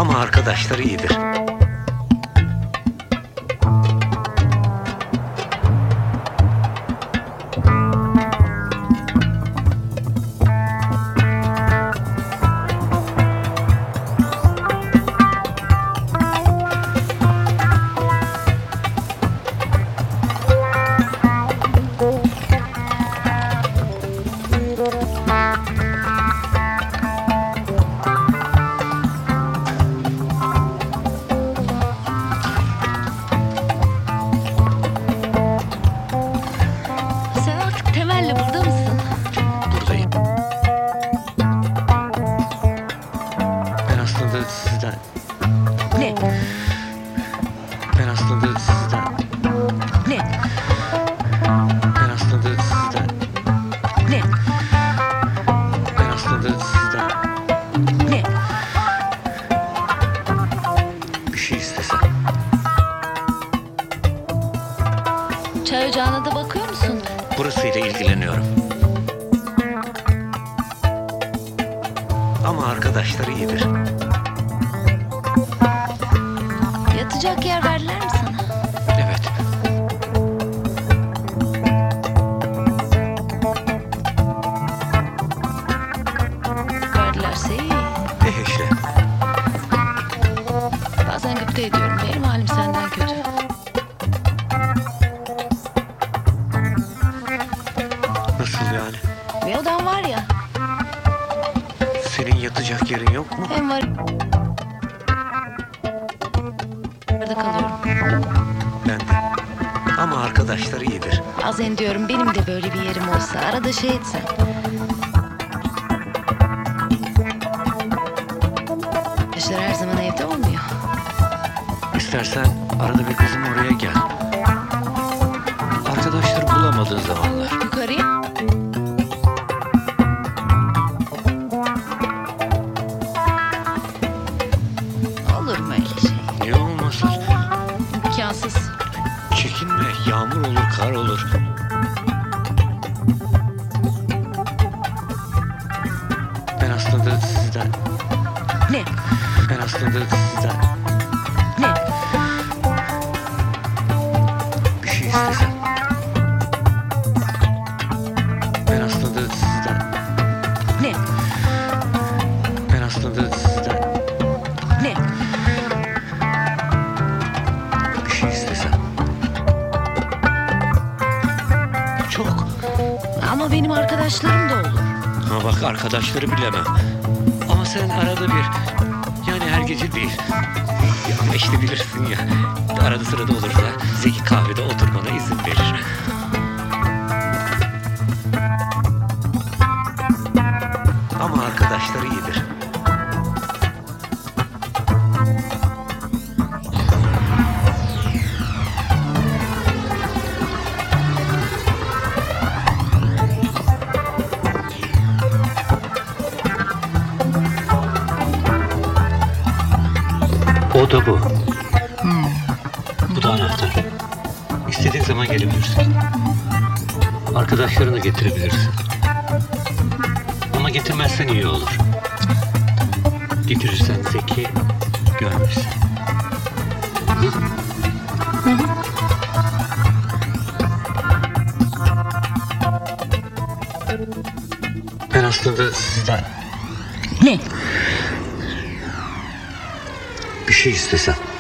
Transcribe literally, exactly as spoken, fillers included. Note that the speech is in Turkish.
Ama arkadaşları iyidir. Sizden. Ne? Ben aslında sizden. Ne? Ben aslında sizden. Ne? Ben aslında sizden. Ne? Bir şey istesem. Çay ocağına da bakıyor musun? Burasıyla ilgileniyorum. Ama arkadaşları iyidir. Yatacak yer verdiler mi sana? Evet. Verdilerse iyi. Eh işte. Bazen gıpta ediyorum. Benim halim senden kötü. Nasıl yani? Bir odan var ya. Senin yatacak yerin yok mu? Hem var. Orada kalıyorum. Ben de. Ama arkadaşları iyidir. Bazen diyorum benim de böyle bir yerim olsa. Arada şey etsen. Arkadaşlar her zaman evde olmuyor. İstersen arada bir bizim oraya gel. Arkadaşları bulamadığın zamanlar. Yukarıya. Olur mu öyle şey? Niye olmasın? İmkansız. Çekinme. Yağmur olur, kar olur. Ben aslında sizden. Ne? Ben aslında sizden. Ne? Bir şey istesem. Ben aslında sizden. Ne? Ben aslında sizden. Ne? Bir şey istesem. Çok. Ama benim arkadaşlarım da olur. Ama bak arkadaşları bilemem. Ama sen arada bir. Yani her gece değil. Ya ama işte bilirsin ya. Arada sırada olursa Zeki kahvede oturmana izin verir. Ama arkadaşları iyidir. O da bu. Hmm. Bu da anahtar. İstediğin zaman gelebilirsin. Arkadaşlarını getirebilirsin. Ama getirmezsen iyi olur. Getirirsen Zeki görmesin. Hı? Hı hı. Ben aslında sizden. Ne? Bir şey istesem.